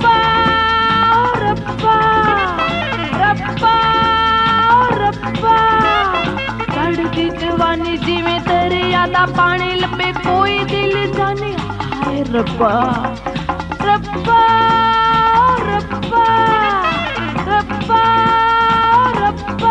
रब्बा रब्बा रब्बा चढ़दी जवानी जिवें दरिया दा पानी लपे कोई दिल जाने हाय रब्बा रब्बा रब्बा रब्बा रब्बा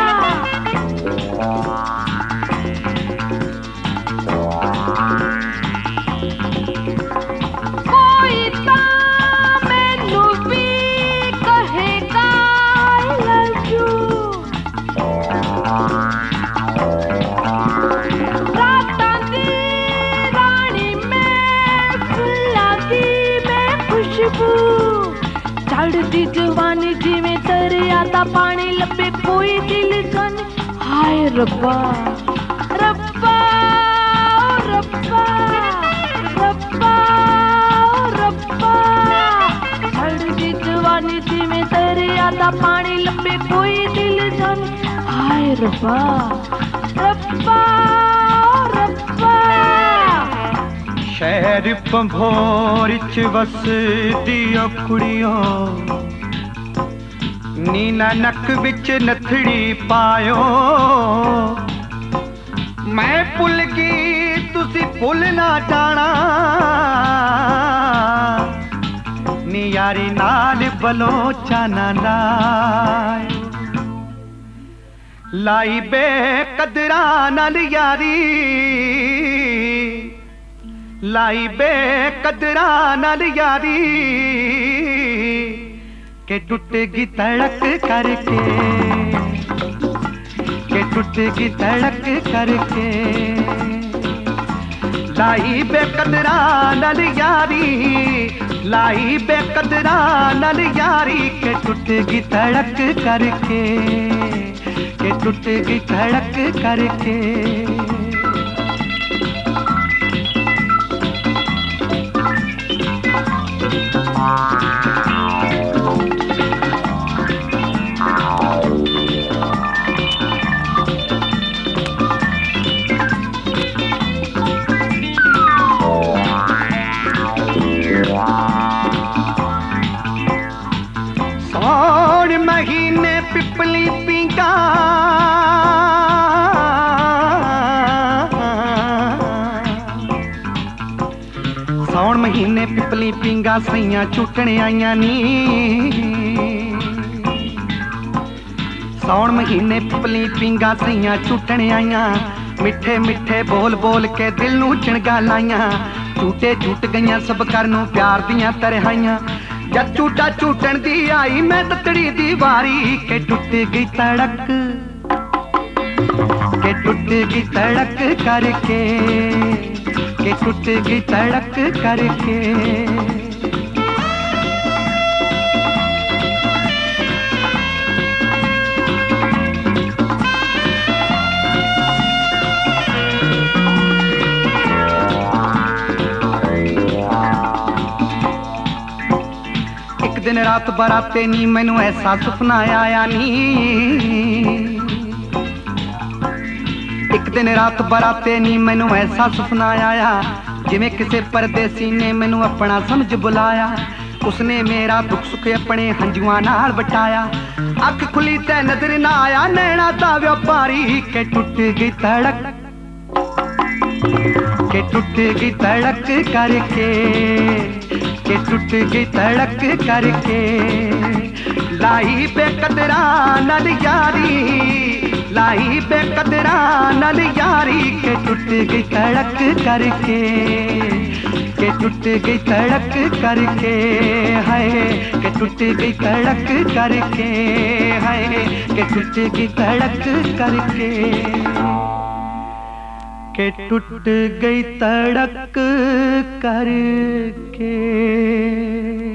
चढ़दी जवानी जिवें दरिया दा पानी लपे कोई दिल जाने हाय रब्बा रब्बा रब्बा रब्बा रब्बा चढ़दी जवानी जिवें दरिया दा पानी लपे कोई दिल जाने हाय रब्बा रब्बा रब्बा शहर पंभोर च वसदियां कुड़ियां नीना नक विच नथड़ी पायो मैं भुल गई तुसी भुल ना जाना नी यारी नाल बलोचा ना लायो लाई बेकदरा नाल यारी लाई बेकदरा नाल यारी के टूटेगी तड़क करके के टूटेगी तड़क करके लाई बेकदरा नाल यारी लाई बेकदरा नाल यारी के टूटेगी तड़क करके के टूटेगी तड़क करके सावन महीने पिपली पींगा सावन महीने पिपली पींगा सैया झूटने आईया नी सावन महीने पिपली पींगा सैया झूटने आईया मिठे मिठे बोल बोल के दिल नू चिणगा लाइया झूटे झूट गईया सब करनों प्यार दियां तरहाइया जद झूटा झूटन दी आई मैं ततड़ी दी वारी के टूट गई तड़क के टूट गई तड़क करके के टूट गई तड़क करके दिन रात बराते नी मैनू ऐसा सुपना आया नी एक दिन रात बराते नी मैनू ऐसा सुपना आया जिवें किसी परदेसी ने मैनू अपना समझ बुलाया उसने मेरा दुख सुख अपने हंजुआं नाल बटाया अख खुली ते नजर ना आया नैना दा व्यापारी के टूट गई तड़क के टूट गई तड़क करके के टूट गई तड़क करके लाई बेकदरा नल यारी लाई बेकदरा नल यारी के टूट गई तड़क करके के टूट गई तड़क करके हाय के टूट गई तड़क करके हाय के टूट गई तड़क करके के टूट गई तड़क करके।